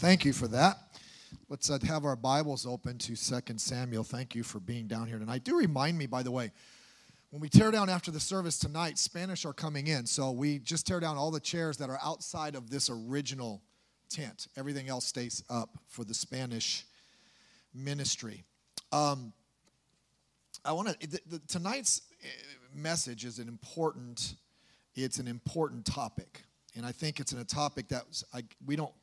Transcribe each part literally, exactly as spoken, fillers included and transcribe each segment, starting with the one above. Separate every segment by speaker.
Speaker 1: Thank you for that. Let's uh, have our Bibles open to Second Samuel. Thank you for being down here tonight. Do remind me, by the way, when we tear down after the service tonight, Spanish are coming in. So we just tear down all the chairs that are outside of this original tent. Everything else stays up for the Spanish ministry. Um, I want to. Tonight's message is an important. It's an important topic, and I think it's a topic that I, we don't.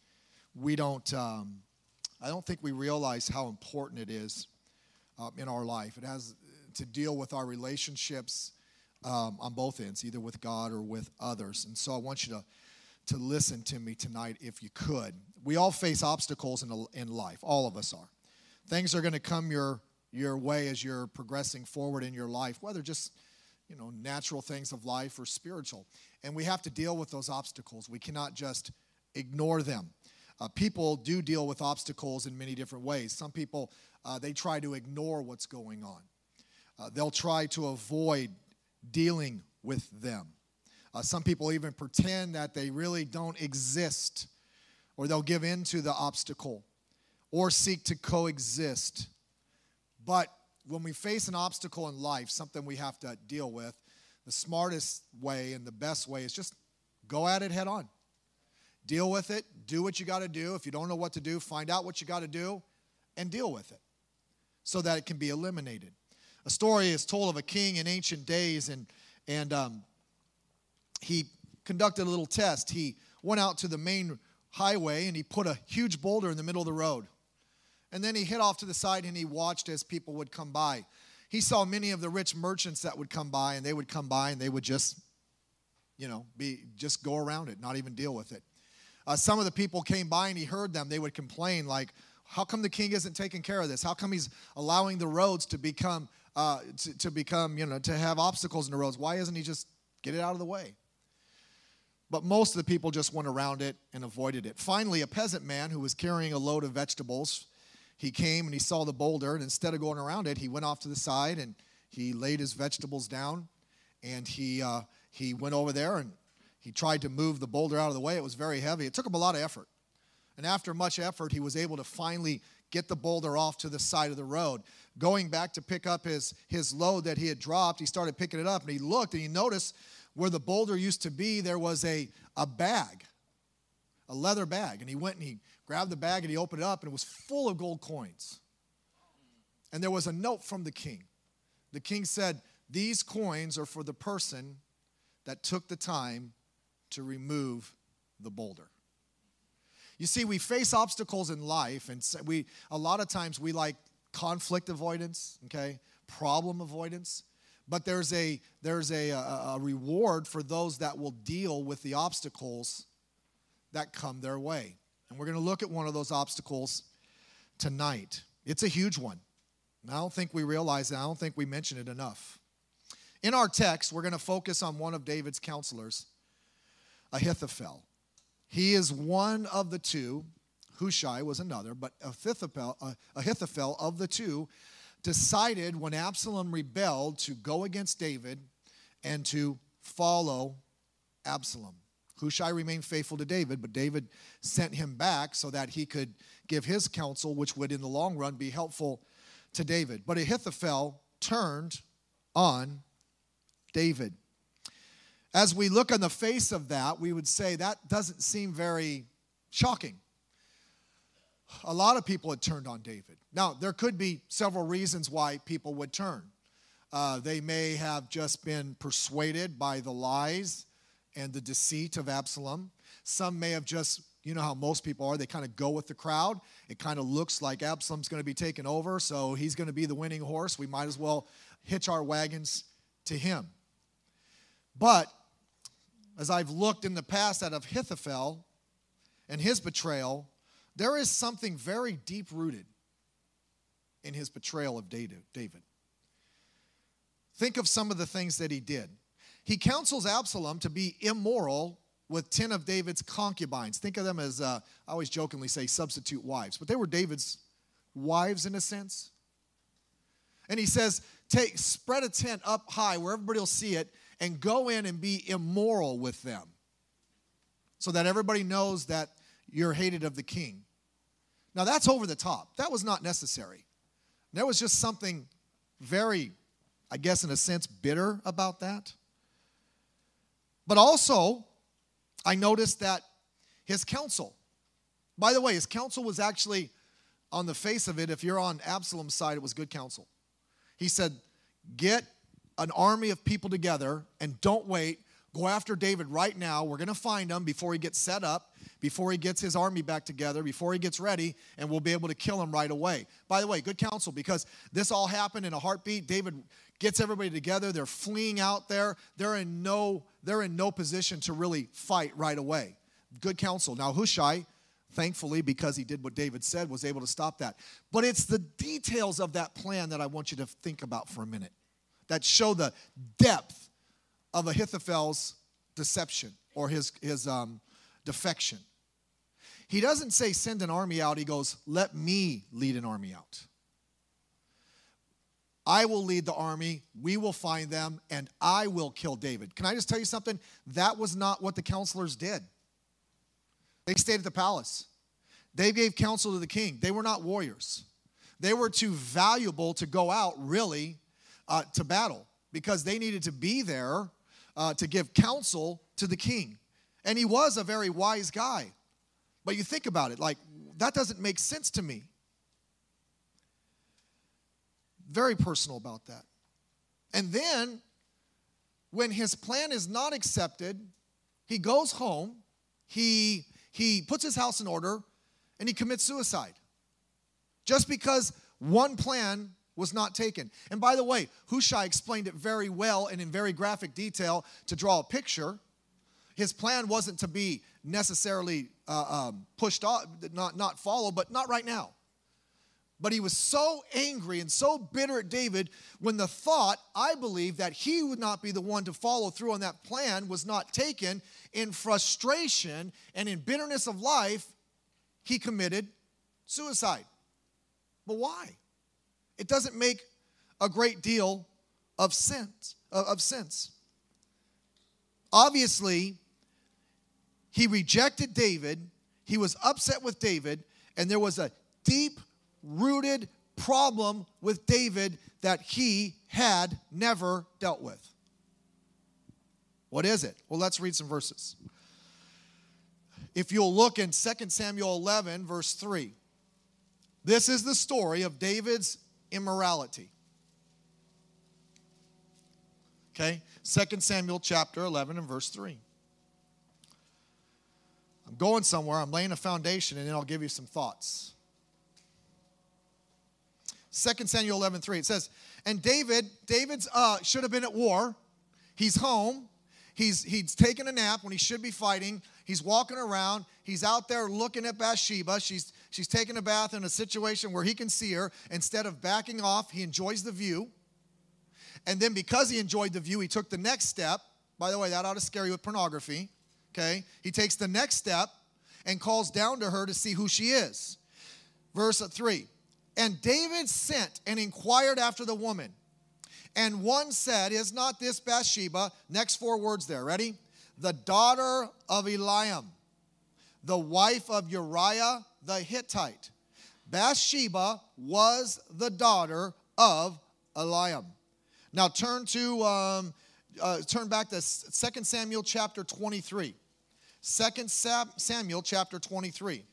Speaker 1: We don't. Um, I don't think we realize how important it is uh, in our life. It has to deal with our relationships um, on both ends, either with God or with others. And so I want you to to listen to me tonight, if you could. We all face obstacles in in life. All of us are. Things are going to come your your way as you're progressing forward in your life, whether just you know natural things of life or spiritual. And we have to deal with those obstacles. We cannot just ignore them. Uh, people do deal with obstacles in many different ways. Some people, uh, they try to ignore what's going on. Uh, they'll try to avoid dealing with them. Uh, some people even pretend that they really don't exist, or they'll give in to the obstacle or seek to coexist. But when we face an obstacle in life, something we have to deal with, the smartest way and the best way is just go at it head on. Deal with it. Do what you got to do. If you don't know what to do, find out what you got to do and deal with it so that it can be eliminated. A story is told of a king in ancient days, and, and um, he conducted a little test. He went out to the main highway, and he put a huge boulder in the middle of the road. And then he hid off to the side, and he watched as people would come by. He saw many of the rich merchants that would come by, and they would come by, and they would just, you know, be just go around it, not even deal with it. Uh, some of the people came by and he heard them. They would complain like, how come the king isn't taking care of this? How come he's allowing the roads to become, uh, to, to become, you know, to have obstacles in the roads? Why isn't he just get it out of the way? But most of the people just went around it and avoided it. Finally, a peasant man who was carrying a load of vegetables, he came and he saw the boulder, and instead of going around it, he went off to the side and he laid his vegetables down, and he uh, he went over there and he tried to move the boulder out of the way. It was very heavy. It took him a lot of effort. And after much effort, he was able to finally get the boulder off to the side of the road. Going back to pick up his, his load that he had dropped, he started picking it up, and he looked, and he noticed where the boulder used to be, there was a, a bag, a leather bag. And he went and he grabbed the bag, and he opened it up, and it was full of gold coins. And there was a note from the king. The king said, "These coins are for the person that took the time to remove the boulder." You see, we face obstacles in life, and we a lot of times we like conflict avoidance, okay, problem avoidance. But there's a there's a, a, a reward for those that will deal with the obstacles that come their way. And we're going to look at one of those obstacles tonight. It's a huge one. And I don't think we realize it. I don't think we mention it enough. In our text, we're going to focus on one of David's counselors, Ahithophel. He is one of the two. Hushai was another, but Ahithophel, uh, Ahithophel of the two decided when Absalom rebelled to go against David and to follow Absalom. Hushai remained faithful to David, but David sent him back so that he could give his counsel, which would in the long run be helpful to David. But Ahithophel turned on David. As we look on the face of that, we would say that doesn't seem very shocking. A lot of people had turned on David. Now, there could be several reasons why people would turn. Uh, they may have just been persuaded by the lies and the deceit of Absalom. Some may have just, you know how most people are, they kind of go with the crowd. It kind of looks like Absalom's going to be taken over, so he's going to be the winning horse. We might as well hitch our wagons to him. But as I've looked in the past at Ahithophel and his betrayal, there is something very deep-rooted in his betrayal of David. Think of some of the things that he did. He counsels Absalom to be immoral with ten of David's concubines. Think of them as, uh, I always jokingly say, substitute wives. But they were David's wives in a sense. And he says, take, spread a tent up high where everybody will see it, and go in and be immoral with them so that everybody knows that you're hated of the king. Now, that's over the top. That was not necessary. There was just something very, I guess, in a sense, bitter about that. But also, I noticed that his counsel, by the way, his counsel was actually, on the face of it, if you're on Absalom's side, it was good counsel. He said, get an army of people together and don't wait. Go after David right now. We're going to find him before he gets set up, before he gets his army back together, before he gets ready, and we'll be able to kill him right away. By the way, good counsel, because this all happened in a heartbeat. David gets everybody together. They're fleeing out there. They're in no, they're in no position to really fight right away. Good counsel. Now, Hushai, thankfully, because he did what David said, was able to stop that. But it's the details of that plan that I want you to think about for a minute that show the depth of Ahithophel's deception or his, his um, defection. He doesn't say send an army out. He goes, let me lead an army out. I will lead the army, we will find them, and I will kill David. Can I just tell you something? That was not what the counselors did. They stayed at the palace. They gave counsel to the king. They were not warriors. They were too valuable to go out, really, uh, to battle because they needed to be there uh, to give counsel to the king. And he was a very wise guy. But you think about it, like, that doesn't make sense to me. Very personal about that. And then, when his plan is not accepted, he goes home, he, he puts his house in order, and he commits suicide. Just because one plan was not taken. And by the way, Hushai explained it very well and in very graphic detail to draw a picture. His plan wasn't to be necessarily uh, um, pushed off, not, not followed, but not right now. But he was so angry and so bitter at David when the thought, I believe, that he would not be the one to follow through on that plan was not taken. In frustration and in bitterness of life, he committed suicide. But why? It doesn't make a great deal of sense. Of sense. Obviously, he rejected David. He was upset with David, and there was a deep-rooted problem with David that he had never dealt with. What is it? Well, let's read some verses. If you'll look in Second Samuel eleven, verse three. This is the story of David's immorality. Okay? Second Samuel chapter eleven and verse three. I'm going somewhere. I'm laying a foundation, and then I'll give you some thoughts. Second Samuel eleven three. It says, and David, David's uh, should have been at war. He's home. He's, he's taken a nap when he should be fighting. He's walking around. He's out there looking at Bathsheba. She's, she's taking a bath in a situation where he can see her. Instead of backing off, he enjoys the view. And then because he enjoyed the view, he took the next step. By the way, that ought to scare you with pornography. Okay? He takes the next step and calls down to her to see who she is. Verse three. And David sent and inquired after the woman. And one said, is not this Bathsheba? Next four words there. Ready? The daughter of Eliam, the wife of Uriah the Hittite. Bathsheba was the daughter of Eliam. Now turn to um, uh, turn back to Second Samuel chapter twenty-three. Second Samuel chapter twenty-three.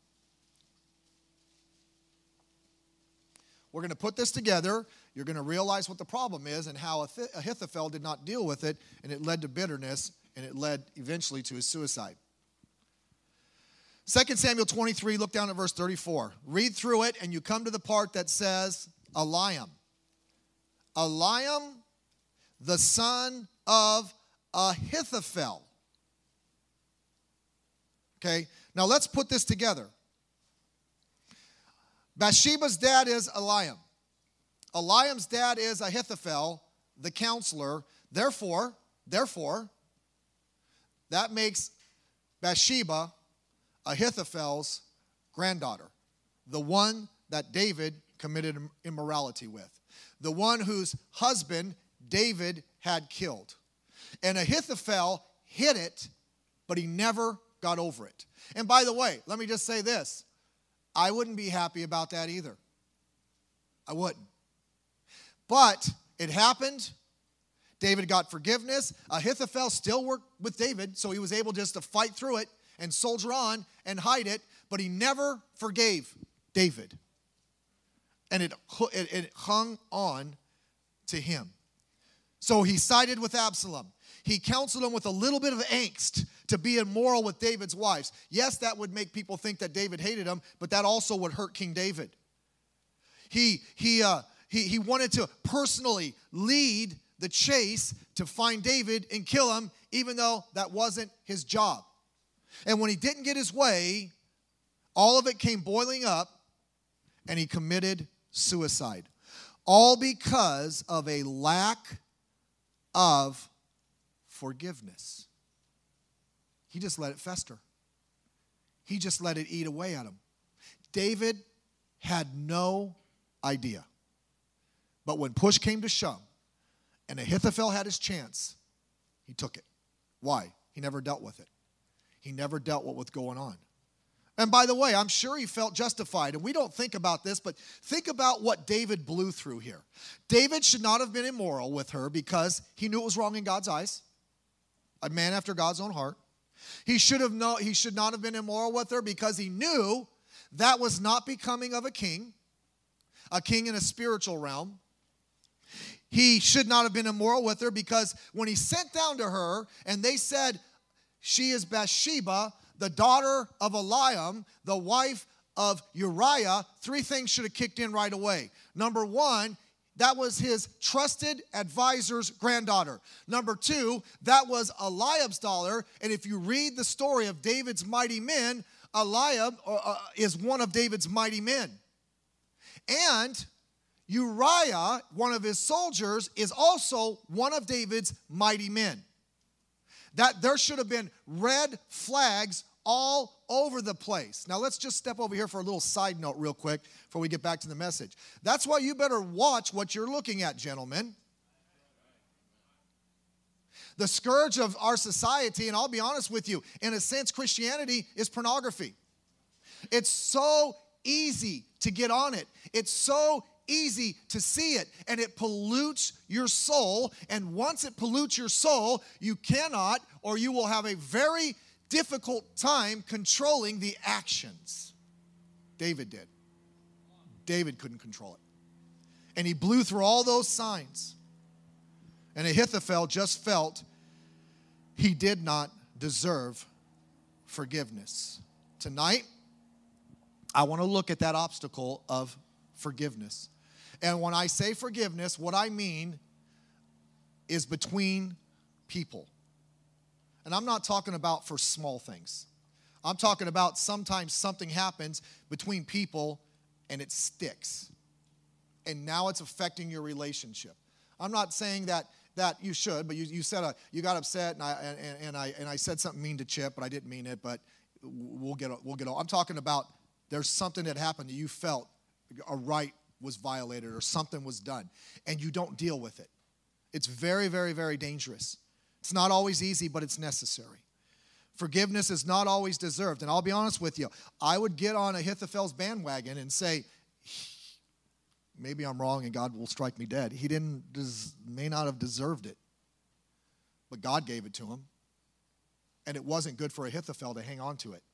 Speaker 1: We're going to put this together. You're going to realize what the problem is and how Ahithophel did not deal with it, and it led to bitterness, and it led eventually to his suicide. Second Samuel twenty-three, look down at verse thirty-four. Read through it, and you come to the part that says, Eliam. Eliam, the son of Ahithophel. Okay, now let's put this together. Bathsheba's dad is Eliam. Eliam's dad is Ahithophel, the counselor. Therefore, therefore, that makes Bathsheba Ahithophel's granddaughter, the one that David committed immorality with, the one whose husband David had killed. And Ahithophel hid it, but he never got over it. And by the way, let me just say this. I wouldn't be happy about that either. I wouldn't. But it happened. David got forgiveness. Ahithophel still worked with David, so he was able just to fight through it and soldier on and hide it, but he never forgave David. And it, it, it hung on to him. So he sided with Absalom. He counseled him with a little bit of angst to be immoral with David's wives. Yes, that would make people think that David hated him, but that also would hurt King David. He, he, uh, he, he wanted to personally lead the chase to find David and kill him, even though that wasn't his job. And when he didn't get his way, all of it came boiling up, and he committed suicide. All because of a lack of forgiveness. He just let it fester. He just let it eat away at him. David had no idea. But when push came to shove, and Ahithophel had his chance, he took it. Why? He never dealt with it. He never dealt with what's going on. And by the way, I'm sure he felt justified. And we don't think about this, but think about what David blew through here. David should not have been immoral with her because he knew it was wrong in God's eyes. A man after God's own heart. He should have no, he should not have been immoral with her because he knew that was not becoming of a king, a king in a spiritual realm. He should not have been immoral with her because when he sent down to her and they said, she is Bathsheba, the daughter of Eliam, the wife of Uriah, three things should have kicked in right away. Number one, that was his trusted advisor's granddaughter. Number two, that was Eliab's daughter. And if you read the story of David's mighty men, Eliab uh, is one of David's mighty men. And Uriah, one of his soldiers, is also one of David's mighty men. That there should have been red flags all over the place. Now let's just step over here for a little side note real quick before we get back to the message. That's why you better watch what you're looking at, gentlemen. The scourge of our society, and I'll be honest with you, in a sense, Christianity is pornography. It's so easy to get on it. It's so easy to see it, and it pollutes your soul. And once it pollutes your soul, you cannot, or you will have a very difficult time controlling the actions. David did. David couldn't control it. And he blew through all those signs. And Ahithophel just felt he did not deserve forgiveness. Tonight, I want to look at that obstacle of forgiveness. And when I say forgiveness, what I mean is between people. And I'm not talking about for small things. I'm talking about sometimes something happens between people and it sticks. And now it's affecting your relationship. I'm not saying that that you should, but you, you said a, you got upset and I and, and I and I said something mean to Chip, but I didn't mean it, but we'll get we'll get I'm talking about there's something that happened that you felt a right was violated or something was done, and you don't deal with it. It's very, very, very dangerous. It's not always easy, but it's necessary. Forgiveness is not always deserved. And I'll be honest with you, I would get on Ahithophel's bandwagon and say, maybe I'm wrong and God will strike me dead. He didn't, may not have deserved it, but God gave it to him. And it wasn't good for Ahithophel to hang on to it.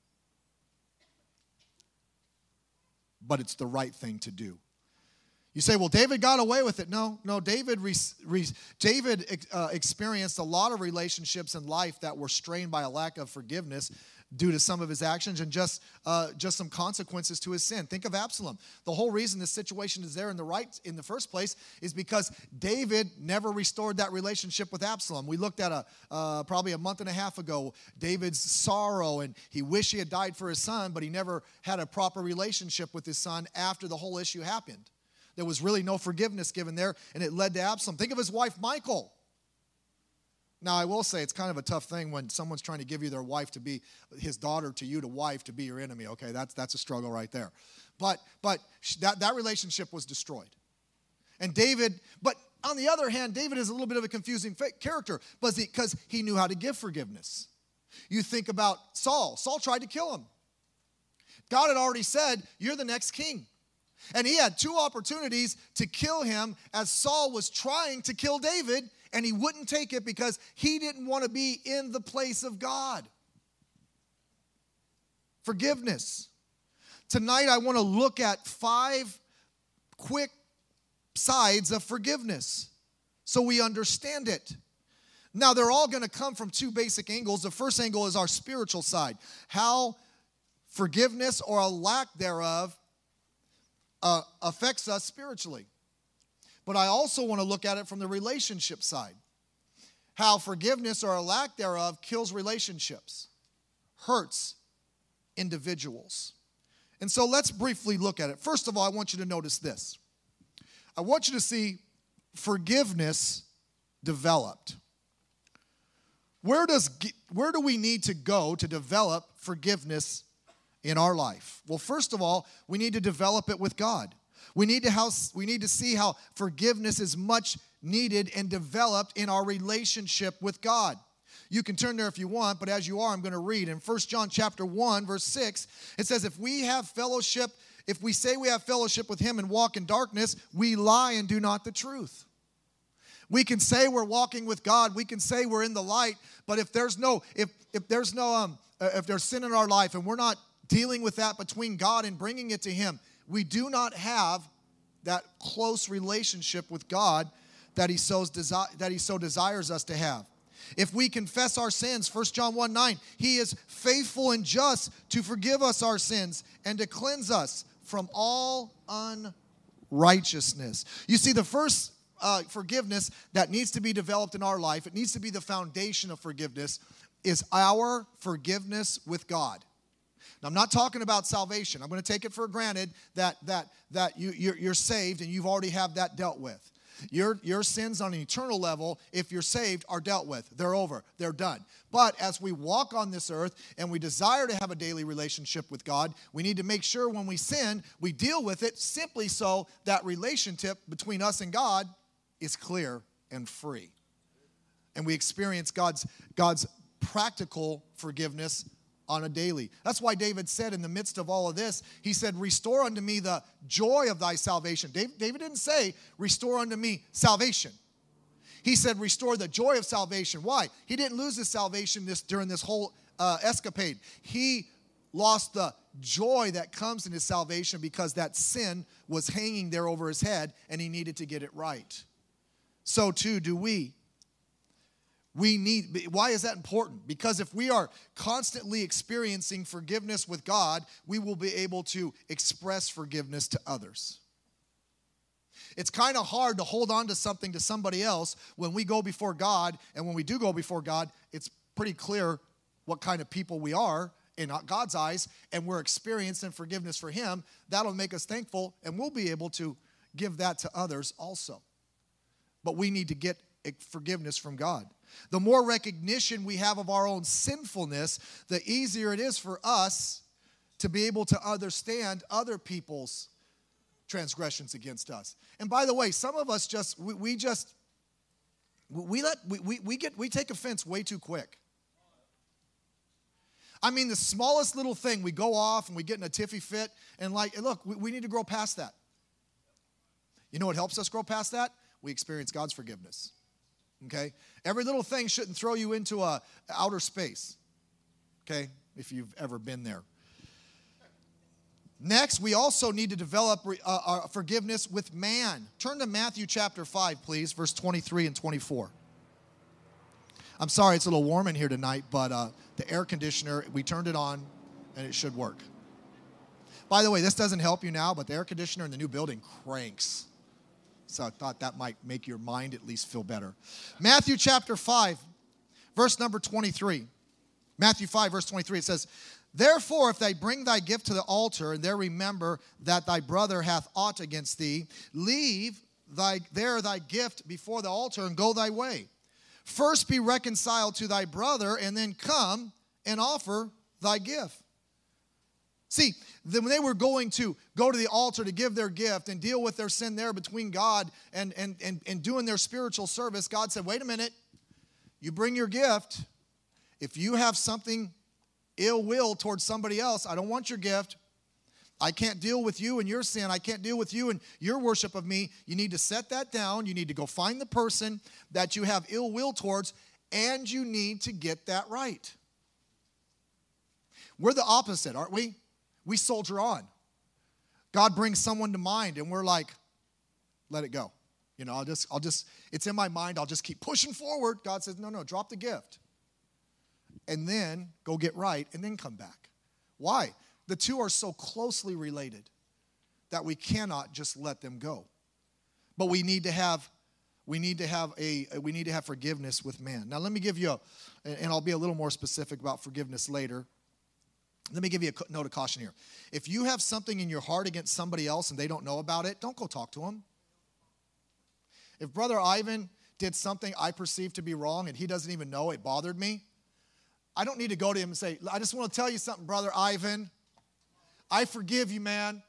Speaker 1: But it's the right thing to do. You say, well, David got away with it. No, no, David re, re, David uh, experienced a lot of relationships in life that were strained by a lack of forgiveness due to some of his actions and just uh, just some consequences to his sin. Think of Absalom. The whole reason this situation is there in the right in the first place is because David never restored that relationship with Absalom. We looked at a uh, probably a month and a half ago, David's sorrow, and he wished he had died for his son, but he never had a proper relationship with his son after the whole issue happened. There was really no forgiveness given there, and it led to Absalom. Think of his wife, Michal. Now, I will say it's kind of a tough thing when someone's trying to give you their wife to be, his daughter to you to wife to be your enemy, okay? That's that's a struggle right there. But but that, that relationship was destroyed. And David, but on the other hand, David is a little bit of a confusing character because he, he knew how to give forgiveness. You think about Saul. Saul tried to kill him. God had already said, you're the next king. And he had two opportunities to kill him as Saul was trying to kill David, and he wouldn't take it because he didn't want to be in the place of God. Forgiveness. Tonight I want to look at five quick sides of forgiveness so we understand it. Now, they're all going to come from two basic angles. The first angle is our spiritual side. How forgiveness or a lack thereof uh, affects us spiritually. But I also want to look at it from the relationship side. How forgiveness or a lack thereof kills relationships, hurts individuals. And so let's briefly look at it. First of all, I want you to notice this. I want you to see forgiveness developed. Where does where do we need to go to develop forgiveness in our life? Well, first of all, we need to develop it with God. We need to house, we need to see how forgiveness is much needed and developed in our relationship with God. You can turn there if you want, but as you are, I'm going to read. In First John chapter one, verse six, it says, if we have fellowship, if we say we have fellowship with him and walk in darkness, we lie and do not the truth. We can say we're walking with God. We can say we're in the light, but if there's no, if if there's no, um, if there's sin in our life and we're not dealing with that between God and bringing it to him, we do not have that close relationship with God that he so desi- that he so desires us to have. If we confess our sins, First John one nine, he is faithful and just to forgive us our sins and to cleanse us from all unrighteousness. You see, the first uh, forgiveness that needs to be developed in our life, it needs to be the foundation of forgiveness, is our forgiveness with God. Now, I'm not talking about salvation. I'm going to take it for granted that that that you you're, you're saved and you've already have that dealt with. Your, your sins on an eternal level, if you're saved, are dealt with. They're over. They're done. But as we walk on this earth and we desire to have a daily relationship with God, we need to make sure when we sin, we deal with it simply so that relationship between us and God is clear and free. And we experience God's, God's practical forgiveness on a daily. That's why David said in the midst of all of this, he said, restore unto me the joy of thy salvation. David, David didn't say, restore unto me salvation. He said, restore the joy of salvation. Why? He didn't lose his salvation this, during this whole uh, escapade. He lost the joy that comes in his salvation because that sin was hanging there over his head and he needed to get it right. So too do we. We need, why is that important? Because if we are constantly experiencing forgiveness with God, we will be able to express forgiveness to others. It's kind of hard to hold on to something to somebody else when we go before God, and when we do go before God, it's pretty clear what kind of people we are in God's eyes, and we're experiencing forgiveness for him. That'll make us thankful, and we'll be able to give that to others also. But we need to get forgiveness from God. The more recognition we have of our own sinfulness, the easier it is for us to be able to understand other people's transgressions against us. And by the way, some of us just, we, we just, we let, we, we, we get, we take offense way too quick. I mean, the smallest little thing, we go off and we get in a tiffy fit, and like, look, we, we need to grow past that. You know what helps us grow past that? We experience God's forgiveness. Okay? Every little thing shouldn't throw you into a outer space. Okay? If you've ever been there. Next, we also need to develop uh, our forgiveness with man. Turn to Matthew chapter five, please, verse twenty-three and twenty-four. I'm sorry it's a little warm in here tonight, but uh, the air conditioner, we turned it on, and it should work. By the way, this doesn't help you now, but the air conditioner in the new building cranks. So I thought that might make your mind at least feel better. Matthew chapter five, verse number twenty-three. Matthew five, verse twenty-three, it says, therefore, if they bring thy gift to the altar, and there remember that thy brother hath aught against thee, leave thy, there thy gift before the altar, and go thy way. First be reconciled to thy brother, and then come and offer thy gift. See, when they were going to go to the altar to give their gift and deal with their sin there between God and, and, and, and doing their spiritual service, God said, wait a minute, you bring your gift, If you have something ill will towards somebody else, I don't want your gift. I can't deal with you and your sin. I can't deal with you and your worship of me. You need to set that down. You need to go find the person that you have ill will towards, and you need to get that right. We're the opposite, aren't we? We soldier on. God brings someone to mind, and we're like, let it go. You know, I'll just, I'll just, it's in my mind. I'll just keep pushing forward. God says, no, no, drop the gift. And then go get right, and then come back. Why? The two are so closely related that we cannot just let them go. But we need to have, we need to have a, we need to have forgiveness with man. Now, let me give you a, and I'll be a little more specific about forgiveness later. Let me give you a note of caution here. If you have something in your heart against somebody else and they don't know about it, don't go talk to them. If Brother Ivan did something I perceived to be wrong and he doesn't even know it bothered me, I don't need to go to him and say, I just want to tell you something, Brother Ivan. I forgive you, man.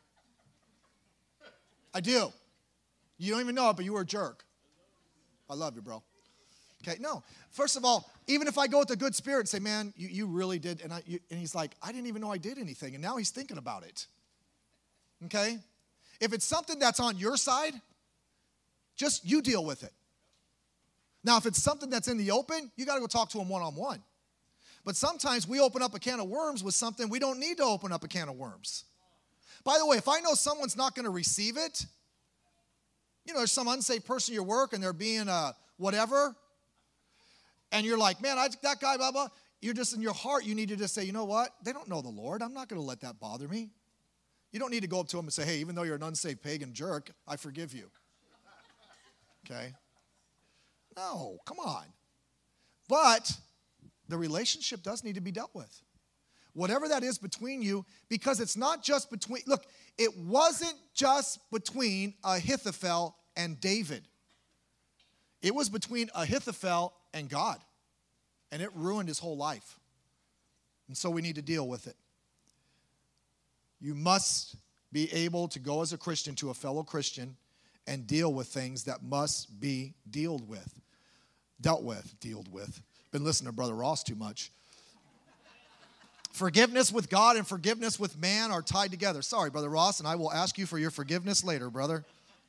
Speaker 1: I do. You don't even know it, but you were a jerk. I love you, bro. Okay, no. First of all, even if I go with a good spirit and say, man, you, you really did, and, I, you, and he's like, I didn't even know I did anything, and now he's thinking about it. Okay? If it's something that's on your side, just you deal with it. Now, if it's something that's in the open, you got to go talk to him one-on-one. But sometimes we open up a can of worms with something we don't need to open up a can of worms. By the way, if I know someone's not going to receive it, you know, there's some unsafe person at your work and they're being uh, whatever, and you're like, man, I, that guy, blah, blah. You're just in your heart, you need to just say, you know what? They don't know the Lord. I'm not going to let that bother me. You don't need to go up to them and say, hey, even though you're an unsaved pagan jerk, I forgive you. Okay? No, come on. But the relationship does need to be dealt with. Whatever that is between you, because it's not just between, look, it wasn't just between Ahithophel and David. It was between Ahithophel and God. And it ruined his whole life. And so we need to deal with it. You must be able to go as a Christian to a fellow Christian and deal with things that must be dealt with. Dealt with, dealt with. Been listening to Brother Ross too much. Forgiveness with God and forgiveness with man are tied together. Sorry, Brother Ross, and I will ask you for your forgiveness later, brother.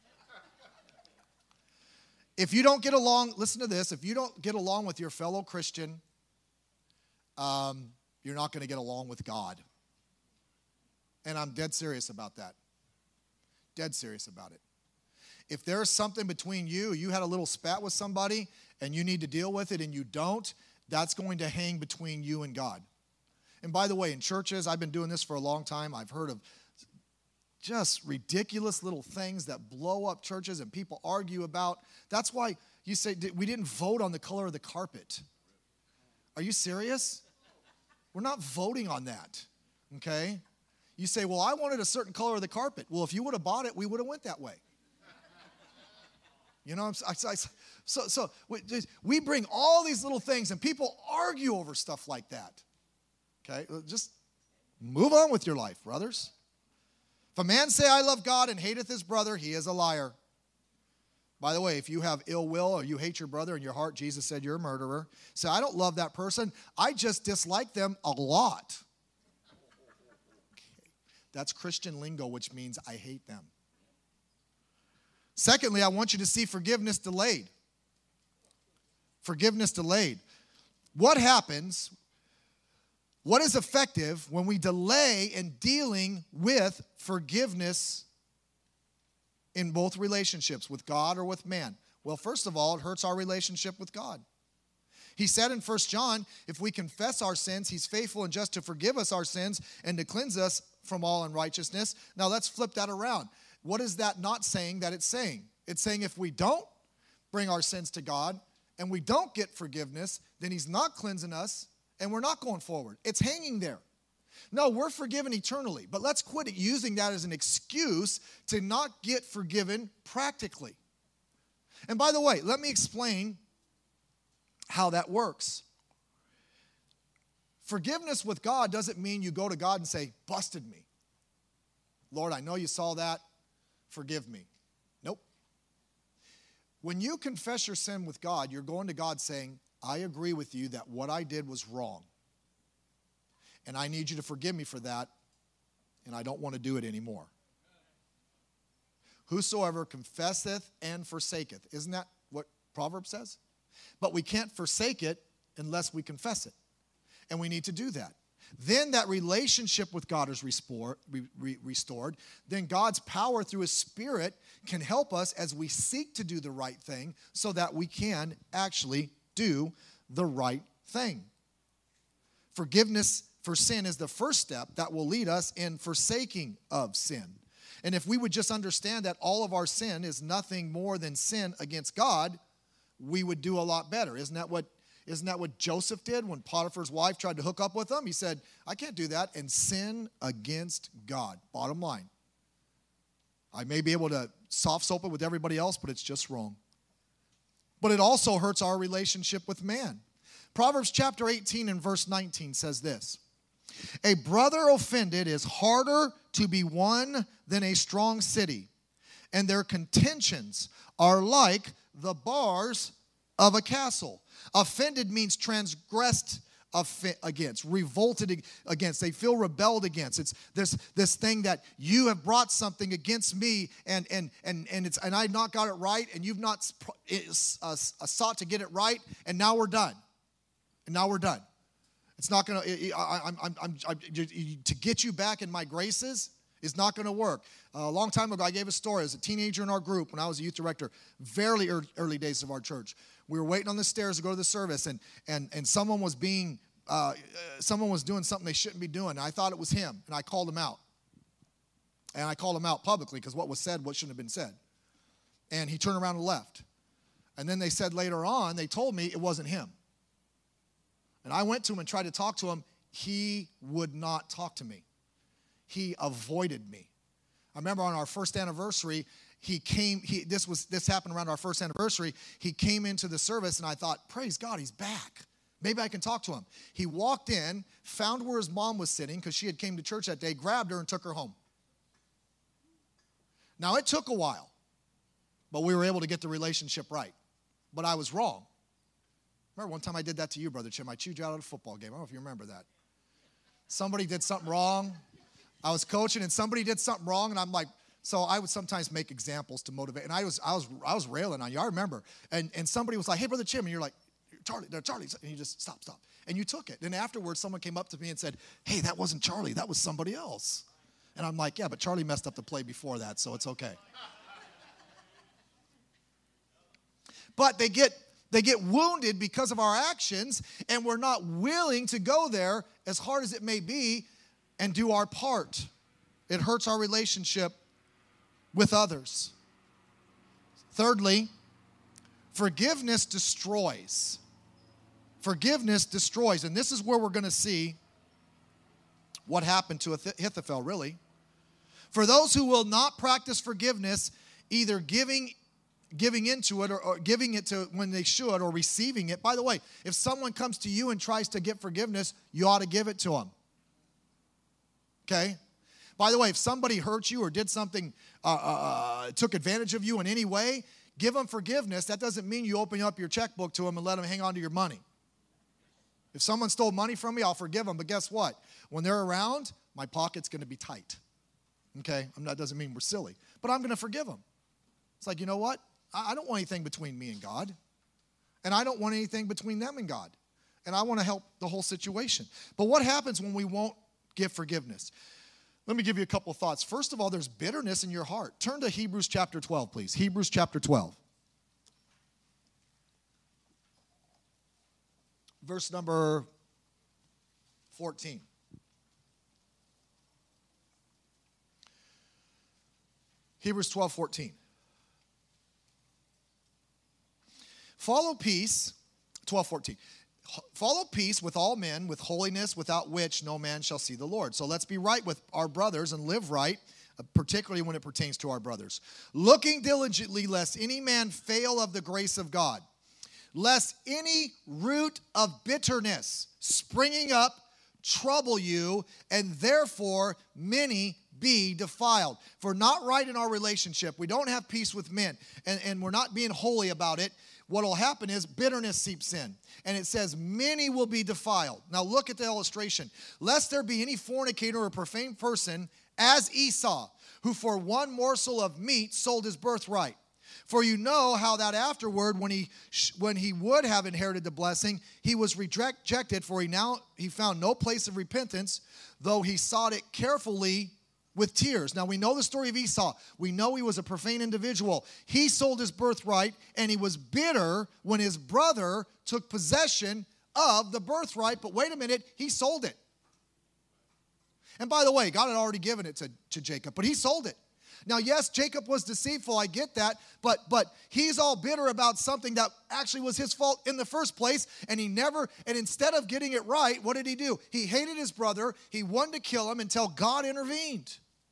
Speaker 1: If you don't get along, listen to this, if you don't get along with your fellow Christian, um, you're not going to get along with God. And I'm dead serious about that. Dead serious about it. If there's something between you, you had a little spat with somebody, and you need to deal with it and you don't, that's going to hang between you and God. And by the way, in churches, I've been doing this for a long time. I've heard of just ridiculous little things that blow up churches and people argue about. That's why you say, we didn't vote on the color of the carpet. Are you serious? We're not voting on that, okay? You say, well, I wanted a certain color of the carpet. Well, if you would have bought it, we would have went that way. You know, I, I, so, so we, we bring all these little things, and people argue over stuff like that. Okay, just move on with your life, brothers. If a man say, I love God and hateth his brother, he is a liar. By the way, if you have ill will or you hate your brother in your heart, Jesus said you're a murderer. Say, I don't love that person. I just dislike them a lot. Okay. That's Christian lingo, which means I hate them. Secondly, I want you to see forgiveness delayed. Forgiveness delayed. What happens, what is effective when we delay in dealing with forgiveness in both relationships, with God or with man? Well, first of all, it hurts our relationship with God. He said in First John, if we confess our sins, he's faithful and just to forgive us our sins and to cleanse us from all unrighteousness. Now, let's flip that around. What is that not saying that it's saying? It's saying if we don't bring our sins to God and we don't get forgiveness, then he's not cleansing us and we're not going forward. It's hanging there. No, we're forgiven eternally, but let's quit using that as an excuse to not get forgiven practically. And by the way, let me explain how that works. Forgiveness with God doesn't mean you go to God and say, busted me. Lord, I know you saw that. Forgive me. Nope. When you confess your sin with God, you're going to God saying, I agree with you that what I did was wrong. And I need you to forgive me for that, and I don't want to do it anymore. Whosoever confesseth and forsaketh. Isn't that what Proverbs says? But we can't forsake it unless we confess it. And we need to do that. Then that relationship with God is restored. Then God's power through His Spirit can help us as we seek to do the right thing so that we can actually do the right thing. Forgiveness for sin is the first step that will lead us in forsaking of sin. And if we would just understand that all of our sin is nothing more than sin against God, we would do a lot better. Isn't that what, isn't that what Joseph did when Potiphar's wife tried to hook up with him? He said, I can't do that, and sin against God. Bottom line. I may be able to soft soap it with everybody else, but it's just wrong. But it also hurts our relationship with man. Proverbs chapter eighteen and verse nineteen says this. A brother offended is harder to be won than a strong city, and their contentions are like the bars of a castle. Offended means transgressed against, revolted against. They feel rebelled against. It's this this thing that you have brought something against me, and and and and it's and I not got it right, and you've not uh, sought to get it right, and now we're done. And now we're done. It's not going to, I'm, I'm, I'm, I'm, to get you back in my graces is not going to work. Uh, a long time ago, I gave a story as a teenager in our group when I was a youth director, very early, early days of our church. We were waiting on the stairs to go to the service, and and and someone was being, uh, someone was doing something they shouldn't be doing. And I thought it was him, and I called him out. And I called him out publicly because what was said, what shouldn't have been said. And he turned around and left. And then they said later on, they told me it wasn't him. And I went to him and tried to talk to him. He would not talk to me. He avoided me. I remember on our first anniversary, he came, he, this was this happened around our first anniversary. He came into the service, and I thought, praise God, he's back. Maybe I can talk to him. He walked in, found where his mom was sitting because she had came to church that day, grabbed her and took her home. Now, it took a while, but we were able to get the relationship right. But I was wrong. Remember one time I did that to you, Brother Chim. I chewed you out at a football game. I don't know if you remember that. Somebody did something wrong. I was coaching, and somebody did something wrong, and I'm like, so I would sometimes make examples to motivate. And I was I was, I was railing on you. I remember. And, and somebody was like, hey, Brother Chim. And you're like, Charlie, no, Charlie. And you just, stop, stop. And you took it. Then afterwards, someone came up to me and said, hey, that wasn't Charlie. That was somebody else. And I'm like, yeah, but Charlie messed up the play before that, so it's okay. But they get... They get wounded because of our actions, and we're not willing to go there, as hard as it may be, and do our part. It hurts our relationship with others. Thirdly, forgiveness destroys. Forgiveness destroys. And this is where we're going to see what happened to Ahithophel, really. For those who will not practice forgiveness, either giving giving into it or, or giving it to when they should or receiving it. By the way, if someone comes to you and tries to get forgiveness, you ought to give it to them. Okay? By the way, if somebody hurt you or did something, uh, uh, took advantage of you in any way, give them forgiveness. That doesn't mean you open up your checkbook to them and let them hang on to your money. If someone stole money from me, I'll forgive them. But guess what? When they're around, my pocket's going to be tight. Okay? I'm not, that doesn't mean we're silly. But I'm going to forgive them. It's like, you know what? I don't want anything between me and God. And I don't want anything between them and God. And I want to help the whole situation. But what happens when we won't give forgiveness? Let me give you a couple of thoughts. First of all, there's bitterness in your heart. Turn to Hebrews chapter twelve, please. Hebrews chapter twelve. Verse number fourteen. Hebrews twelve, fourteen. Follow peace, twelve, fourteen. Follow peace with all men, with holiness, without which no man shall see the Lord. So let's be right with our brothers and live right, particularly when it pertains to our brothers. Looking diligently, lest any man fail of the grace of God, lest any root of bitterness springing up trouble you, and therefore many be defiled. If we're not right in our relationship, we don't have peace with men, and, and we're not being holy about it, what will happen is bitterness seeps in. And it says, many will be defiled. Now look at the illustration. Lest there be any fornicator or profane person as Esau, who for one morsel of meat sold his birthright. For you know how that afterward, when he when he would have inherited the blessing, he was rejected, for he now he found no place of repentance, though he sought it carefully with tears. Now, we know the story of Esau. We know he was a profane individual. He sold his birthright, and he was bitter when his brother took possession of the birthright. But wait a minute, he sold it. And by the way, God had already given it to, to Jacob, but he sold it. Now, yes, Jacob was deceitful. I get that. But, but he's all bitter about something that actually was his fault in the first place. And he never, and instead of getting it right, what did he do? He hated his brother. He wanted to kill him until God intervened.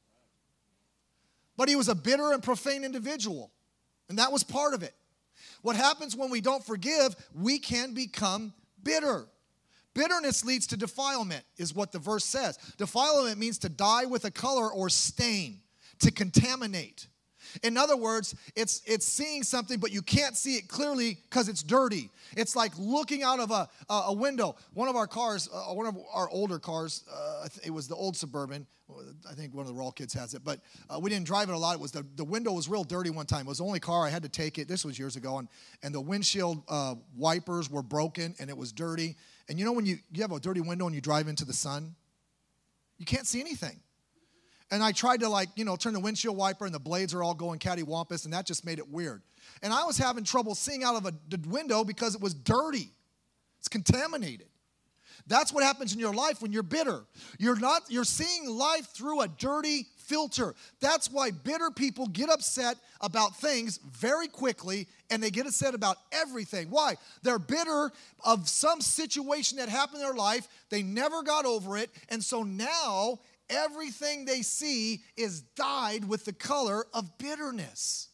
Speaker 1: But he was a bitter and profane individual, and that was part of it. What happens when we don't forgive, we can become bitter. Bitterness leads to defilement, is what the verse says. Defilement means to dye with a color or stain, to contaminate. In other words, it's it's seeing something, but you can't see it clearly because it's dirty. It's like looking out of a, a, a window. One of our cars, uh, one of our older cars, uh, it was the old Suburban. I think one of the Raw kids has it, but uh, we didn't drive it a lot. It was the, the window was real dirty one time. It was the only car I had to take it. This was years ago, and, and the windshield uh, wipers were broken, and it was dirty. And you know when you, you have a dirty window and you drive into the sun, you can't see anything. And I tried to, like, you know, turn the windshield wiper, and the blades are all going cattywampus, and that just made it weird. And I was having trouble seeing out of a the window because it was dirty. It's contaminated. That's what happens in your life when you're bitter. You're not, you're seeing life through a dirty filter. That's why bitter people get upset about things very quickly, and they get upset about everything. Why? They're bitter of some situation that happened in their life. They never got over it, and so now everything they see is dyed with the color of bitterness.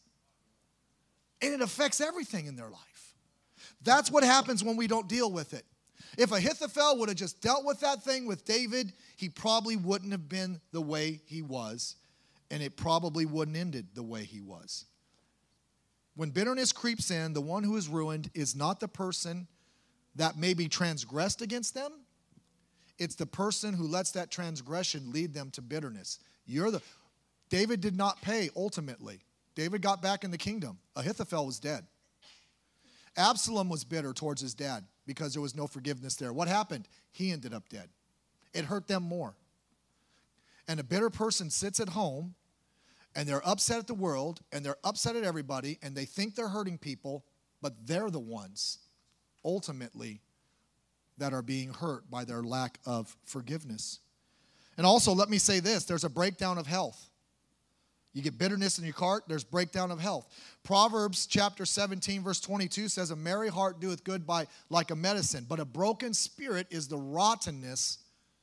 Speaker 1: And it affects everything in their life. That's what happens when we don't deal with it. If Ahithophel would have just dealt with that thing with David, he probably wouldn't have been the way he was, and it probably wouldn't ended the way he was. When bitterness creeps in, the one who is ruined is not the person that maybe transgressed against them. It's the person who lets that transgression lead them to bitterness. You're the David did not pay ultimately. David got back in the kingdom. Ahithophel was dead. Absalom was bitter towards his dad because there was no forgiveness there. What happened? He ended up dead. It hurt them more. And a bitter person sits at home, and they're upset at the world, and they're upset at everybody, and they think they're hurting people, but they're the ones ultimately that are being hurt by their lack of forgiveness. And also, let me say this, there's a breakdown of health. You get bitterness in your heart, there's breakdown of health. Proverbs chapter seventeen, verse twenty-two says, a merry heart doeth good by like a medicine, but a broken spirit is the rottenness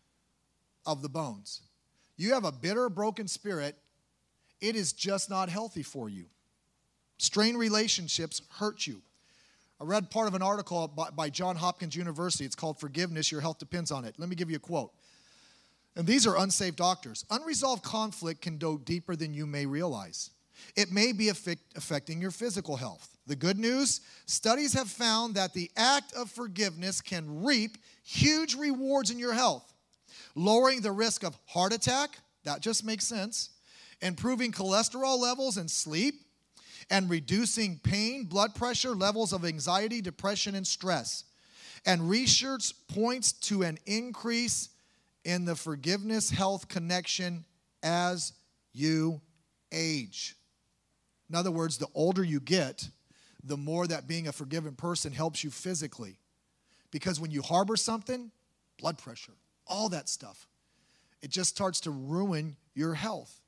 Speaker 1: of the bones. You have a bitter, broken spirit, it is just not healthy for you. Strained relationships hurt you. I read part of an article by, by Johns Hopkins University. It's called Forgiveness, Your Health Depends on It. Let me give you a quote. And these are unsaved doctors. Unresolved conflict can go deeper than you may realize. It may be affect, affecting your physical health. The good news, studies have found that the act of forgiveness can reap huge rewards in your health. Lowering the risk of heart attack, that just makes sense. Improving cholesterol levels and sleep. And reducing pain, blood pressure, levels of anxiety, depression, and stress. And research points to an increase in the forgiveness health connection as you age. In other words, the older you get, the more that being a forgiven person helps you physically. Because when you harbor something, blood pressure, all that stuff, it just starts to ruin your health.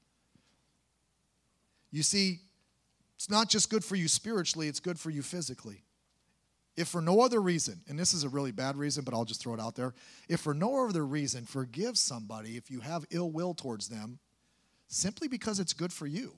Speaker 1: You see, it's not just good for you spiritually, it's good for you physically. If for no other reason, and this is a really bad reason, but I'll just throw it out there. If for no other reason, forgive somebody if you have ill will towards them, simply because it's good for you.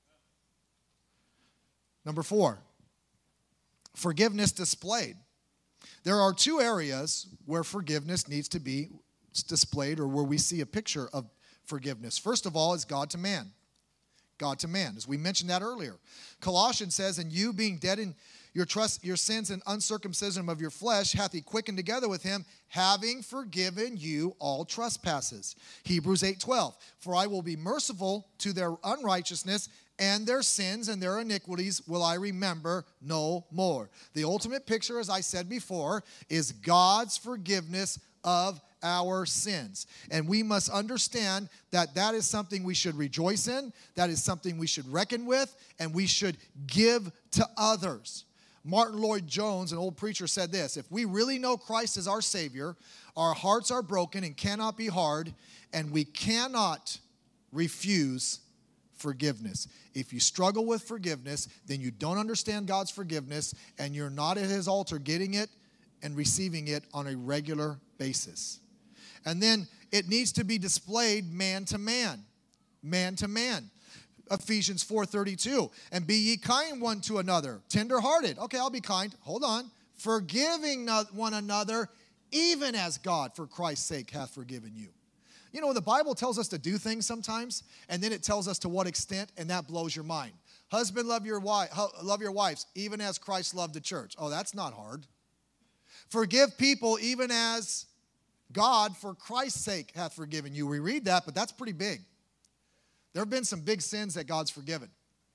Speaker 1: Number four, forgiveness displayed. There are two areas where forgiveness needs to be displayed, or where we see a picture of forgiveness. First of all, is God to man. God to man, as we mentioned that earlier. Colossians says, and you being dead in your trust, your sins and uncircumcision of your flesh, hath he quickened together with him, having forgiven you all trespasses. Hebrews eight twelve, for I will be merciful to their unrighteousness, and their sins and their iniquities will I remember no more. The ultimate picture, as I said before, is God's forgiveness of our sins. And we must understand that that is something we should rejoice in, that is something we should reckon with, and we should give to others. Martin Lloyd-Jones, an old preacher, said this: if we really know Christ as our Savior, our hearts are broken and cannot be hard, and we cannot refuse forgiveness. If you struggle with forgiveness, then you don't understand God's forgiveness, and you're not at his altar getting it and receiving it on a regular basis. And then it needs to be displayed man to man, man to man. Ephesians four thirty-two, and be ye kind one to another, tenderhearted. Okay, I'll be kind. Hold on. Forgiving one another, even as God, for Christ's sake, hath forgiven you. You know, the Bible tells us to do things sometimes, and then it tells us to what extent, and that blows your mind. Husband, love your wife, love your wives, even as Christ loved the church. Oh, that's not hard. Forgive people, even as God, for Christ's sake, hath forgiven you. We read that, but that's pretty big. There have been some big sins that God's forgiven,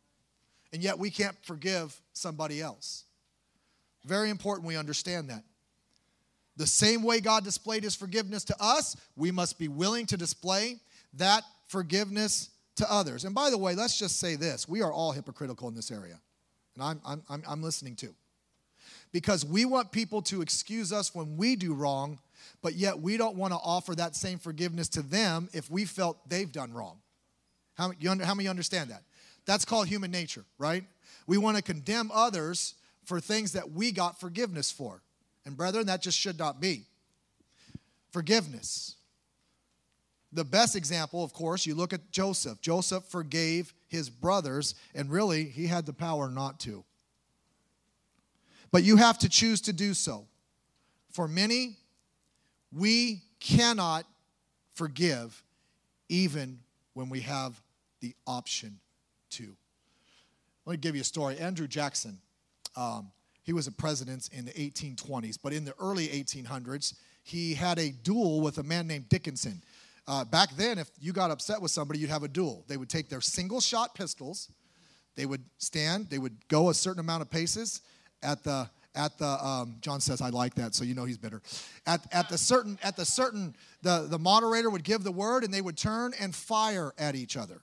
Speaker 1: and yet we can't forgive somebody else. Very important we understand that. The same way God displayed his forgiveness to us, we must be willing to display that forgiveness to others. And by the way, let's just say this. We are all hypocritical in this area, and I'm, I'm, I'm, I'm listening too. Because we want people to excuse us when we do wrong, but yet we don't want to offer that same forgiveness to them if we felt they've done wrong. How, you under, how many understand that? That's called human nature, right? We want to condemn others for things that we got forgiveness for. And brethren, that just should not be. Forgiveness. The best example, of course, you look at Joseph. Joseph forgave his brothers, and really, he had the power not to. But you have to choose to do so. For many, we cannot forgive even when we have the option to. Let me give you a story. Andrew Jackson, um, he was a president in the eighteen twenties, but in the early eighteen hundreds, he had a duel with a man named Dickinson. Uh, back then, if you got upset with somebody, you'd have a duel. They would take their single-shot pistols. They would stand. They would go a certain amount of paces at the at the. Um, John says, "I like that," so you know he's bitter. At at the certain at the certain the the moderator would give the word, and they would turn and fire at each other.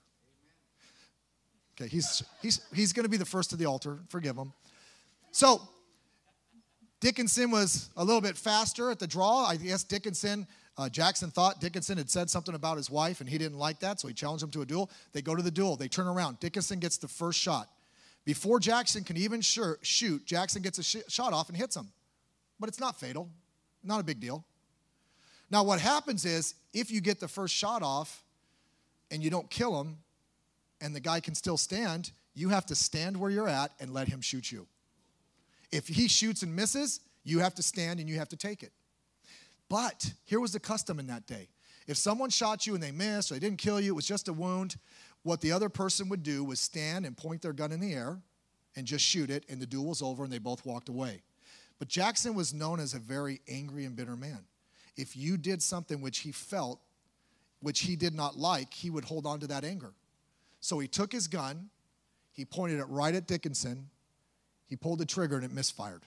Speaker 1: Okay, he's he's he's going to be the first to the altar. Forgive him. So Dickinson was a little bit faster at the draw. I guess Dickinson, uh, Jackson thought Dickinson had said something about his wife, and he didn't like that, so he challenged him to a duel. They go to the duel. They turn around. Dickinson gets the first shot. Before Jackson can even shoot, Jackson gets a sh- shot off and hits him. But it's not fatal. Not a big deal. Now, what happens is, if you get the first shot off and you don't kill him, and the guy can still stand, you have to stand where you're at and let him shoot you. If he shoots and misses, you have to stand and you have to take it. But here was the custom in that day. If someone shot you and they missed or they didn't kill you, it was just a wound, what the other person would do was stand and point their gun in the air and just shoot it, and the duel was over and they both walked away. But Jackson was known as a very angry and bitter man. If you did something which he felt, which he did not like, he would hold on to that anger. So he took his gun, he pointed it right at Dickinson, he pulled the trigger and it misfired.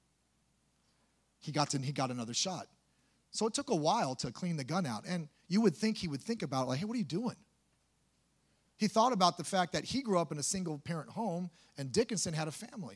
Speaker 1: He got to, he got another shot. So it took a while to clean the gun out. And you would think he would think about it, like, hey, what are you doing? He thought about the fact that he grew up in a single-parent home and Dickinson had a family.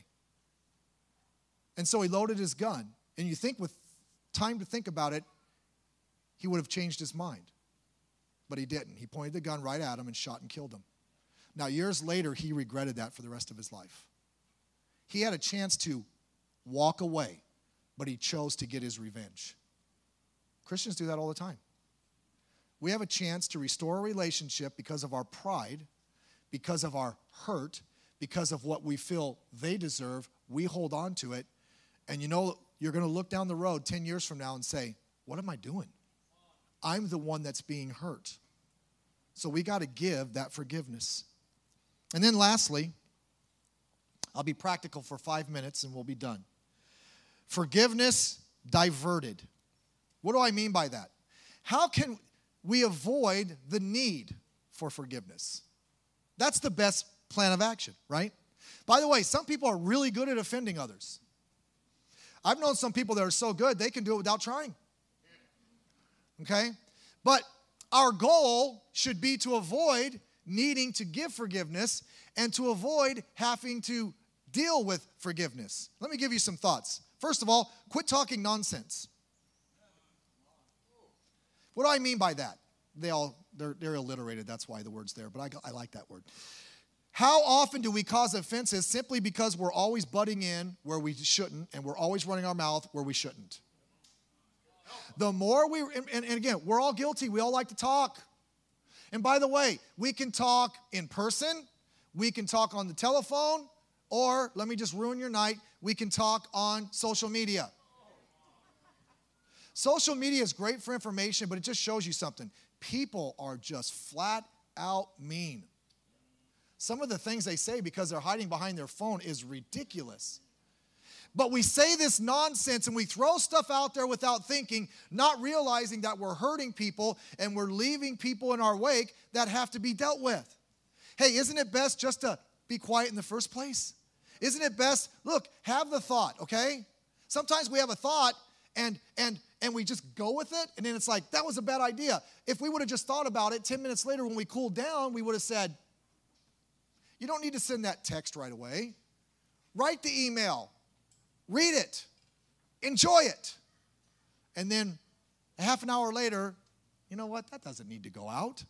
Speaker 1: And so he loaded his gun. And you think with time to think about it, he would have changed his mind. But he didn't. He pointed the gun right at him and shot and killed him. Now, years later, he regretted that for the rest of his life. He had a chance to walk away, but he chose to get his revenge. Christians do that all the time. We have a chance to restore a relationship because of our pride, because of our hurt, because of what we feel they deserve. We hold on to it. And you know, you're going to look down the road ten years from now and say, what am I doing? I'm the one that's being hurt. So we got to give that forgiveness. And then lastly, I'll be practical for five minutes and we'll be done. Forgiveness diverted. What do I mean by that? How can we avoid the need for forgiveness? That's the best plan of action, right? By the way, some people are really good at offending others. I've known some people that are so good, they can do it without trying. Okay? But our goal should be to avoid needing to give forgiveness and to avoid having to deal with forgiveness. Let me give you some thoughts. First of all, quit talking nonsense. What do I mean by that? They all, they're, they're alliterated, that's why the word's there, but I, I like that word. How often do we cause offenses simply because we're always butting in where we shouldn't and we're always running our mouth where we shouldn't? The more we, and, and again, we're all guilty. We all like to talk. And by the way, we can talk in person, we can talk on the telephone, or, let me just ruin your night, we can talk on social media. Social media is great for information, but it just shows you something. People are just flat out mean. Some of the things they say because they're hiding behind their phone is ridiculous. But we say this nonsense and we throw stuff out there without thinking, not realizing that we're hurting people and we're leaving people in our wake that have to be dealt with. Hey, isn't it best just to be quiet in the first place? Isn't it best, look, have the thought, okay? Sometimes we have a thought and and and we just go with it, and then it's like, that was a bad idea. If we would have just thought about it, ten minutes later when we cooled down, we would have said, you don't need to send that text right away. Write the email. Read it. Enjoy it. And then a half an hour later, you know what? That doesn't need to go out.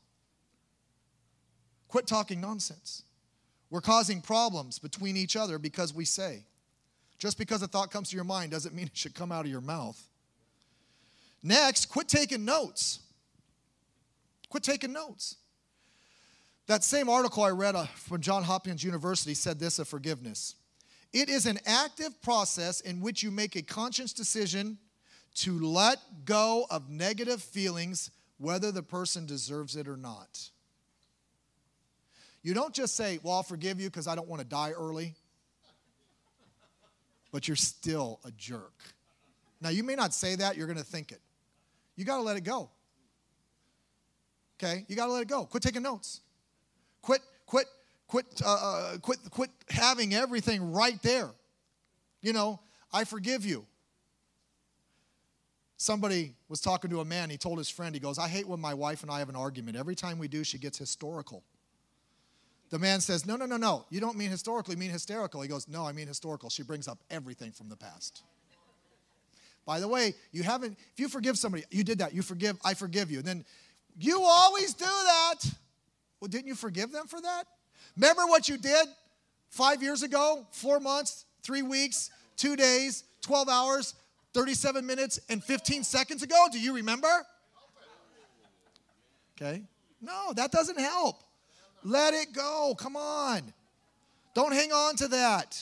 Speaker 1: Quit talking nonsense. We're causing problems between each other because we say. Just because a thought comes to your mind doesn't mean it should come out of your mouth. Next, quit taking notes. Quit taking notes. That same article I read uh, from Johns Hopkins University said this of forgiveness. It is an active process in which you make a conscious decision to let go of negative feelings, whether the person deserves it or not. You don't just say, well, I'll forgive you because I don't want to die early, but you're still a jerk. Now, you may not say that. You're going to think it. You got to let it go. Okay? You got to let it go. Quit taking notes. Quit, quit, quit, uh, uh, quit, quit having everything right there. You know, I forgive you. Somebody was talking to a man. He told his friend, he goes, I hate when my wife and I have an argument. Every time we do, she gets historical. The man says, no, no, no, no. You don't mean historical, you mean hysterical. He goes, no, I mean historical. She brings up everything from the past. By the way, you haven't, if you forgive somebody, you did that. You forgive, I forgive you. And then, you always do that. Well, didn't you forgive them for that? Remember what you did five years ago, four months, three weeks, two days, twelve hours, thirty-seven minutes, and fifteen seconds ago? Do you remember? Okay. No, that doesn't help. Let it go. Come on. Don't hang on to that.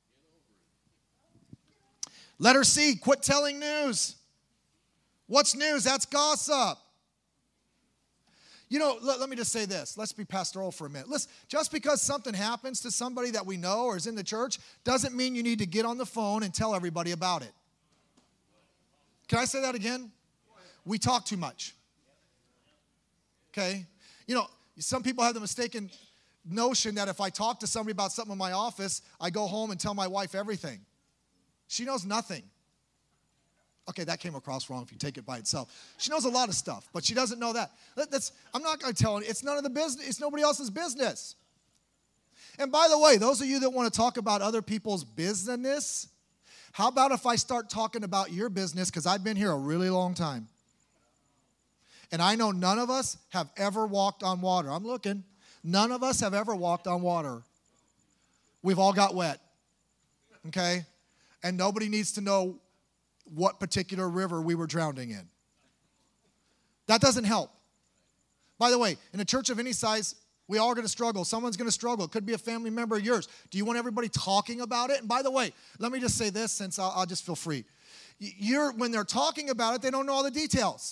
Speaker 1: Letter C, quit telling news. What's news? That's gossip. You know, let, let me just say this. Let's be pastoral for a minute. Listen, just because something happens to somebody that we know or is in the church doesn't mean you need to get on the phone and tell everybody about it. Can I say that again? We talk too much. Okay? You know, some people have the mistaken notion that if I talk to somebody about something in my office, I go home and tell my wife everything. She knows nothing. Okay, that came across wrong if you take it by itself. She knows a lot of stuff, but she doesn't know that. That's, I'm not going to tell her. It's none of the business. It's nobody else's business. And by the way, those of you that want to talk about other people's business, how about if I start talking about your business? Because I've been here a really long time. And I know none of us have ever walked on water. I'm looking. None of us have ever walked on water. We've all got wet. Okay? And nobody needs to know what particular river we were drowning in. That doesn't help. By the way, in a church of any size, we all are going to struggle. Someone's going to struggle. It could be a family member of yours. Do you want everybody talking about it? And by the way, let me just say this since I'll, I'll just feel free. You're, when they're talking about it, they don't know all the details.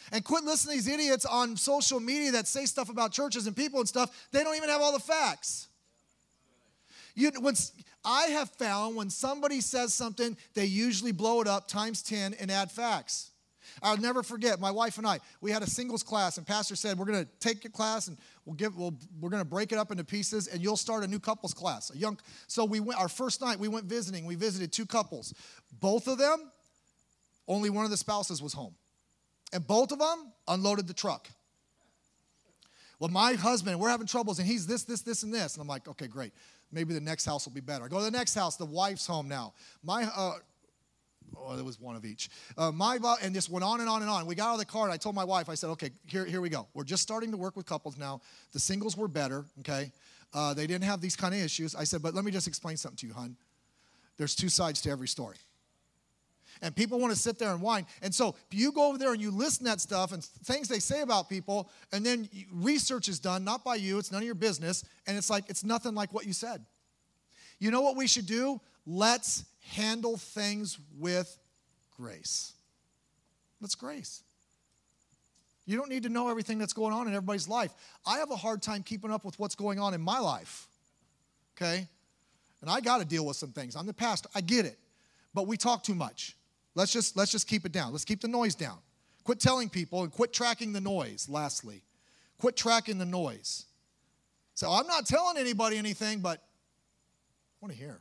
Speaker 1: And quit listening to these idiots on social media that say stuff about churches and people and stuff. They don't even have all the facts. You, when, I have found when somebody says something, they usually blow it up times ten and add facts. I'll never forget, my wife and I, we had a singles class, and pastor said, we're going to take your class, and we'll give, we'll, we're going to break it up into pieces, and you'll start a new couples class. A young, so we went, our first night, we went visiting. We visited two couples. Both of them, only one of the spouses was home. And both of them unloaded the truck. Well, my husband, we're having troubles, and he's this, this, this, and this. And I'm like, okay, great. Maybe the next house will be better. I go to the next house. The wife's home now. My, uh, oh, there was one of each. Uh, my, and just went on and on and on. We got out of the car, and I told my wife, I said, okay, here, here we go. We're just starting to work with couples now. The singles were better, okay? Uh, they didn't have these kind of issues. I said, but let me just explain something to you, hon. There's two sides to every story. And people want to sit there and whine. And so you go over there and you listen to that stuff and things they say about people, and then research is done, not by you. It's none of your business. And it's like, it's nothing like what you said. You know what we should do? Let's handle things with grace. Let's grace. You don't need to know everything that's going on in everybody's life. I have a hard time keeping up with what's going on in my life, okay? And I got to deal with some things. I'm the pastor. I get it. But we talk too much. Let's just, let's just keep it down. Let's keep the noise down. Quit telling people and quit tracking the noise, lastly. Quit tracking the noise. So I'm not telling anybody anything, but I want to hear.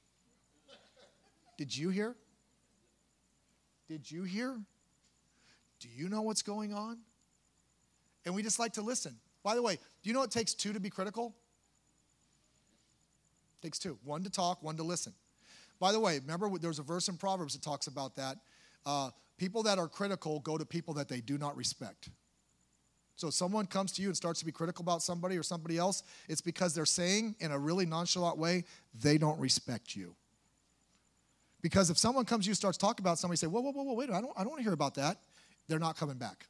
Speaker 1: Did you hear? Did you hear? Do you know what's going on? And we just like to listen. By the way, do you know it takes two to be critical? It takes two. One to talk, one to listen. By the way, remember there's a verse in Proverbs that talks about that. Uh, people that are critical go to people that they do not respect. So if someone comes to you and starts to be critical about somebody or somebody else, it's because they're saying in a really nonchalant way, they don't respect you. Because if someone comes to you and starts talking about somebody, say, whoa, whoa, whoa, whoa, wait, I don't, I don't want to hear about that. They're not coming back.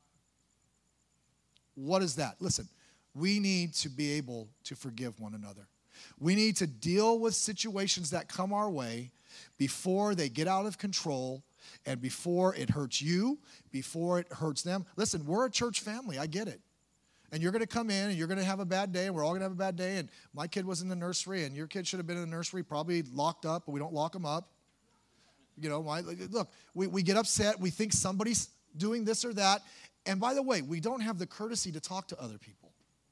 Speaker 1: What is that? Listen, we need to be able to forgive one another. We need to deal with situations that come our way before they get out of control and before it hurts you, before it hurts them. Listen, we're a church family. I get it. And you're going to come in and you're going to have a bad day, and we're all going to have a bad day. And my kid was in the nursery, and your kid should have been in the nursery, probably locked up, but we don't lock them up. You know, my, look, we, we get upset. We think somebody's doing this or that. And by the way, we don't have the courtesy to talk to other people.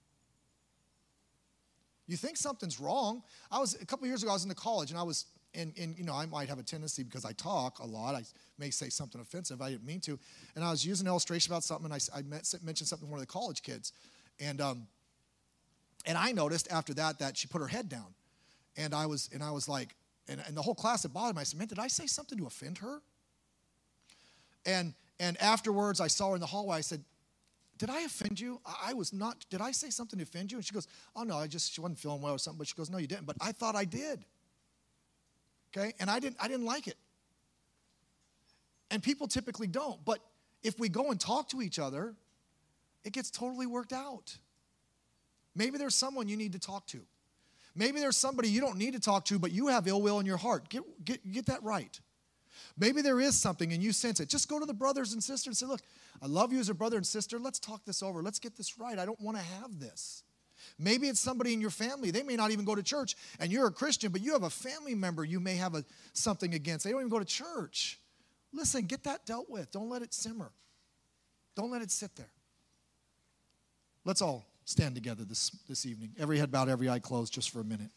Speaker 1: You think something's wrong. I was, a couple of years ago, I was in the college, and I was, and, and you know, I might have a tendency because I talk a lot. I may say something offensive. I didn't mean to. And I was using an illustration about something, and I, I mentioned something to one of the college kids. And um, and I noticed after that that she put her head down. And I was, and I was like, and, and the whole class, it bothered me. I said, man, did I say something to offend her? And and afterwards, I saw her in the hallway. I said, did I offend you? I was not, did I say something to offend you? And she goes, oh, no, I just, she wasn't feeling well or something. But she goes, no, you didn't. But I thought I did. Okay? And I didn't, I didn't like it. And people typically don't. But if we go and talk to each other, it gets totally worked out. Maybe there's someone you need to talk to. Maybe there's somebody you don't need to talk to, but you have ill will in your heart. Get, get, get that right. Maybe there is something and you sense it. Just go to the brothers and sisters and say, look, I love you as a brother and sister. Let's talk this over. Let's get this right. I don't want to have this. Maybe it's somebody in your family. They may not even go to church, and you're a Christian, but you have a family member you may have a, something against. They don't even go to church. Listen, get that dealt with. Don't let it simmer. Don't let it sit there. Let's all stand together this, this evening. Every head bowed, every eye closed, just for a minute.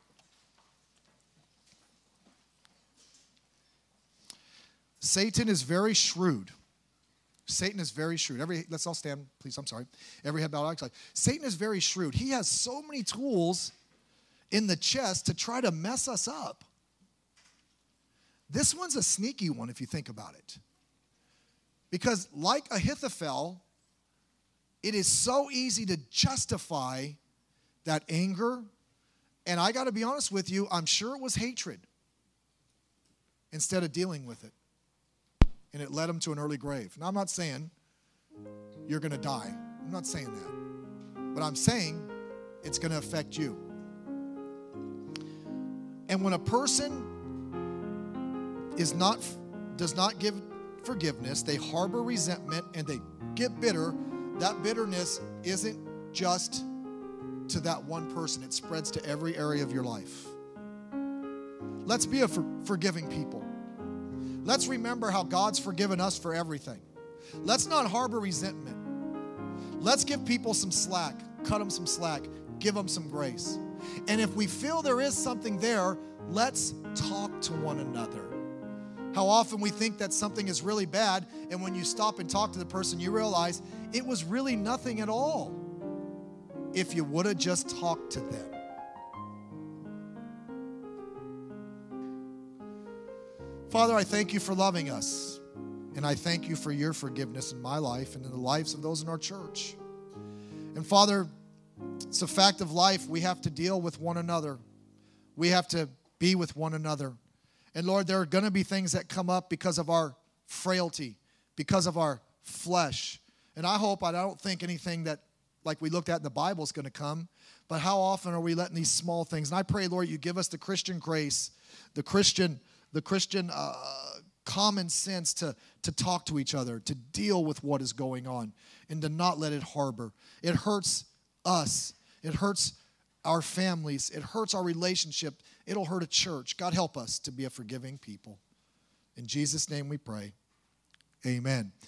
Speaker 1: Satan is very shrewd. Satan is very shrewd. Every, let's all stand, please. I'm sorry. Every head bowed, eye closed. Satan is very shrewd. He has so many tools in the chest to try to mess us up. This one's a sneaky one if you think about it. Because like Ahithophel, it is so easy to justify that anger. And I got to be honest with you, I'm sure it was hatred instead of dealing with it. And it led him to an early grave. Now, I'm not saying you're going to die. I'm not saying that. But I'm saying it's going to affect you. And when a person is not, does not give forgiveness, they harbor resentment, and they get bitter, that bitterness isn't just to that one person. It spreads to every area of your life. Let's be a for- forgiving people. Let's remember how God's forgiven us for everything. Let's not harbor resentment. Let's give people some slack, cut them some slack, give them some grace. And if we feel there is something there, let's talk to one another. How often we think that something is really bad, and when you stop and talk to the person, you realize it was really nothing at all if you would have just talked to them. Father, I thank you for loving us, and I thank you for your forgiveness in my life and in the lives of those in our church. And Father, it's a fact of life. We have to deal with one another. We have to be with one another. And Lord, there are going to be things that come up because of our frailty, because of our flesh. And I hope, I don't think anything that, like we looked at in the Bible, is going to come. But how often are we letting these small things? And I pray, Lord, you give us the Christian grace, the Christian, the Christian uh, common sense to, to talk to each other, to deal with what is going on, and to not let it harbor. It hurts us. It hurts our families. It hurts our relationship. It'll hurt a church. God, help us to be a forgiving people. In Jesus' name we pray. Amen.